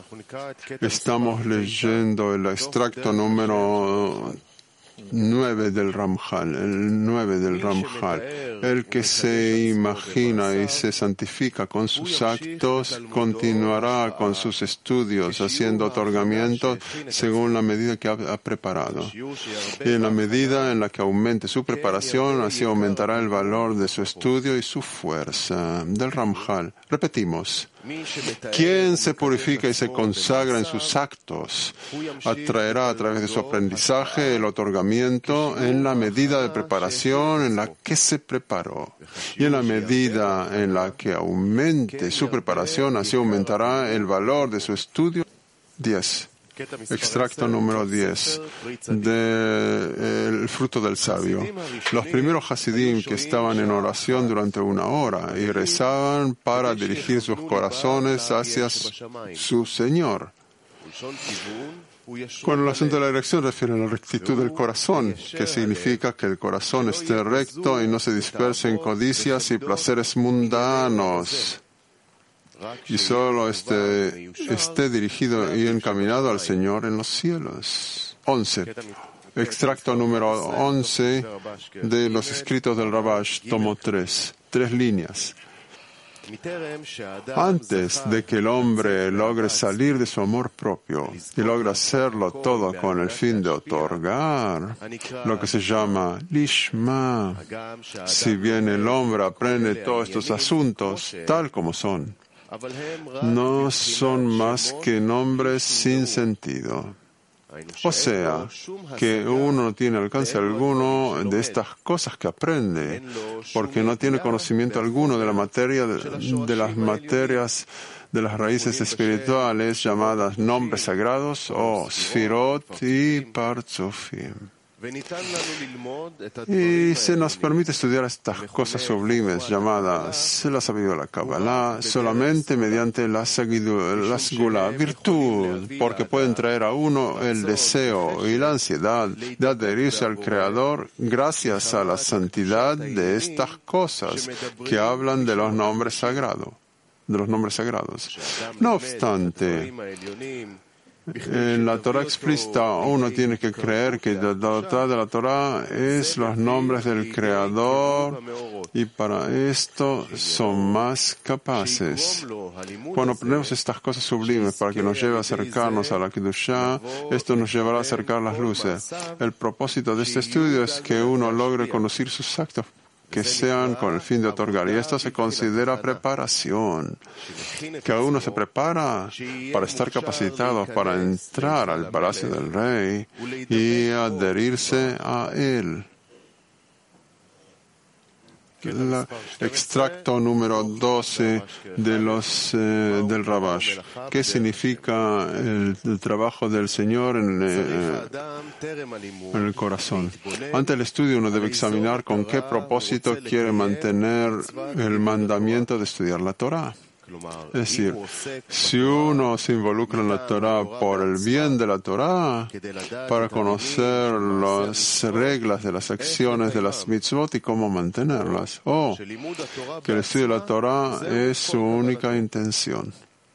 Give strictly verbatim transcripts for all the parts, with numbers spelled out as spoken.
Estamos leyendo el extracto número nueve del Ramjal, el nueve del Ramjal. El que se imagina y se santifica con sus actos continuará con sus estudios, haciendo otorgamientos según la medida que ha preparado. Y en la medida en la que aumente su preparación, así aumentará el valor de su estudio y su fuerza. Del Ramjal. Repetimos. Quien se purifica y se consagra en sus actos atraerá a través de su aprendizaje el otorgamiento en la medida de preparación en la que se preparó. Y en la medida en la que aumente su preparación, así aumentará el valor de su estudio. diez. Extracto número diez del fruto del sabio. Los primeros Hasidim que estaban en oración durante una hora y rezaban para dirigir sus corazones hacia su Señor. Cuando el asunto de la dirección refiere a la rectitud del corazón, que significa que el corazón esté recto y no se disperse en codicias y placeres mundanos, y solo esté, esté dirigido y encaminado al Señor en los cielos. once. Extracto número once de los escritos del Rabash, tomo tres. Tres líneas. Antes de que el hombre logre salir de su amor propio y logre hacerlo todo con el fin de otorgar, lo que se llama lishma, si bien el hombre aprende todos estos asuntos tal como son, no son más que nombres sin sentido. O sea, que uno no tiene alcance alguno de estas cosas que aprende, porque no tiene conocimiento alguno de la materia, de, de las materias, de las raíces espirituales llamadas nombres sagrados o sfirot y parzufim. Y se nos permite estudiar estas cosas sublimes llamadas la sabiduría de la Kabbalah solamente mediante la segula, virtud, porque pueden traer a uno el deseo y la ansiedad de adherirse al Creador gracias a la santidad de estas cosas que hablan de los nombres sagrados, de los nombres sagrados. No obstante, en la Torah explícita uno tiene que creer que la Torah de la Torah es los nombres del Creador y para esto son más capaces. Cuando aprendemos estas cosas sublimes para que nos lleve a acercarnos a la Kedushá, esto nos llevará a acercar las luces. El propósito de este estudio es que uno logre conocer sus actos que sean con el fin de otorgar. Y esto se considera preparación, que uno se prepara para estar capacitado para entrar al palacio del rey y adherirse a él. El extracto número doce de los, eh, del Rabash. ¿Qué significa el, el trabajo del Señor en, eh, en el corazón? Ante el estudio uno debe examinar con qué propósito quiere mantener el mandamiento de estudiar la Torah. Es decir, si uno se involucra en la Torah por el bien de la Torah, para conocer las reglas de las acciones de las mitzvot y cómo mantenerlas, o que el estudio de la Torah es su única intención.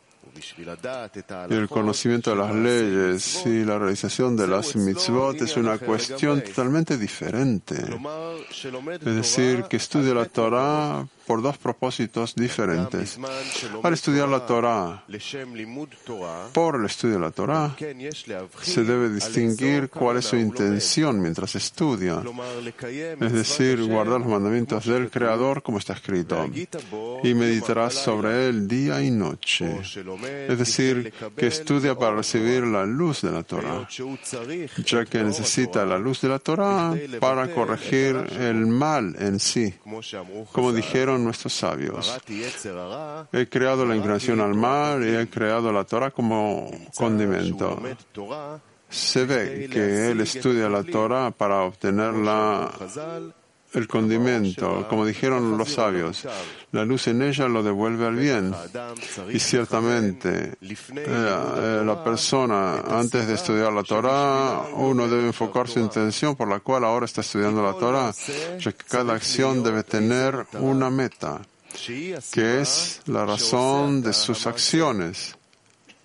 Y el conocimiento de las leyes y la realización de las mitzvot es una cuestión totalmente diferente. Es decir, que estudia la Torah por dos propósitos diferentes. Al estudiar la Torah, por el estudio de la Torah, se debe distinguir cuál es su intención mientras estudia. Es decir, guardar los mandamientos del Creador como está escrito, y meditarás sobre él día y noche. Es decir, que estudia para recibir la luz de la Torah, ya que necesita la luz de la Torah para corregir el mal en sí. Como dijeron nuestros sabios, he creado la inclinación al mal y he creado la Torah como condimento. Se ve que él estudia la Torah para obtener la el condimento, como dijeron los sabios, la luz en ella lo devuelve al bien. Y ciertamente, eh, la persona, antes de estudiar la Torah, uno debe enfocar su intención por la cual ahora está estudiando la Torah, ya que cada acción debe tener una meta, que es la razón de sus acciones.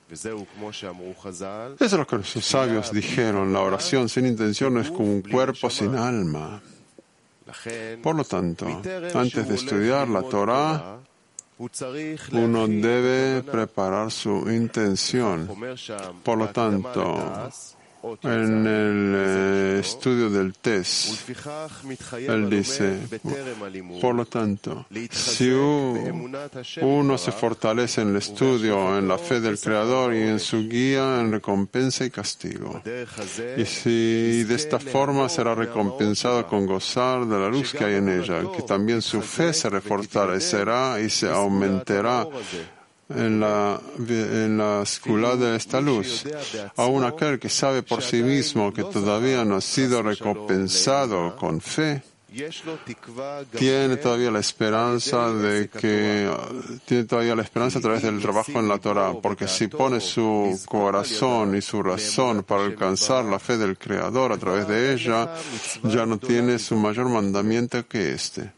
Eso es lo que los sabios dijeron. La oración sin intención es como un cuerpo sin alma. Por lo tanto, antes de estudiar la Torah, uno debe preparar su intención. Por lo tanto, en el eh, estudio del Tes, él dice, por lo tanto, si uno se fortalece en el estudio, en la fe del Creador y en su guía, en recompensa y castigo, y si de esta forma será recompensado con gozar de la luz que hay en ella, que también su fe se refortalecerá y se aumentará en la, en la escuela de esta luz. Aún aquel que sabe por sí mismo que todavía no ha sido recompensado con fe, tiene todavía la esperanza de que tiene todavía la esperanza a través del trabajo en la Torah, porque si pone su corazón y su razón para alcanzar la fe del Creador a través de ella, ya no tiene su mayor mandamiento que este.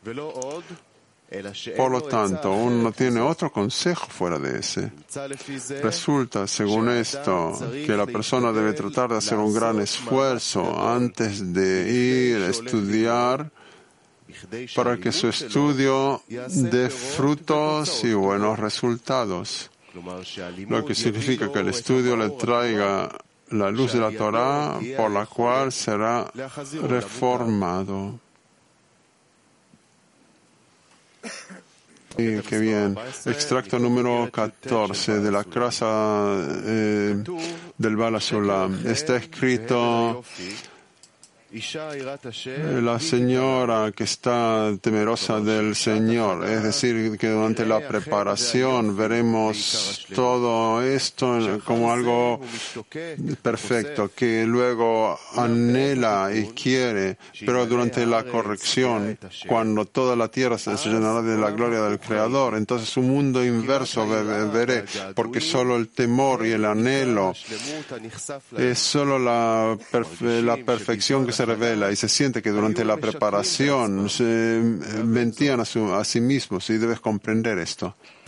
Por lo tanto, uno no tiene otro consejo fuera de ese. Resulta, según esto, que la persona debe tratar de hacer un gran esfuerzo antes de ir a estudiar para que su estudio dé frutos y buenos resultados. Lo que significa que el estudio le traiga la luz de la Torah por la cual será reformado. Sí, qué bien. Extracto número catorce de la Krasa eh, del Baal HaSulam. Está escrito: la señora que está temerosa del Señor, es decir, que durante la preparación veremos todo esto como algo perfecto, que luego anhela y quiere, pero durante la corrección, cuando toda la tierra se llenará de la gloria del Creador, entonces un mundo inverso veré, porque solo el temor y el anhelo es solo la, perfe- la perfección que se revela, y se siente que durante la preparación se mentían a, su, a sí mismos, y debes comprender esto.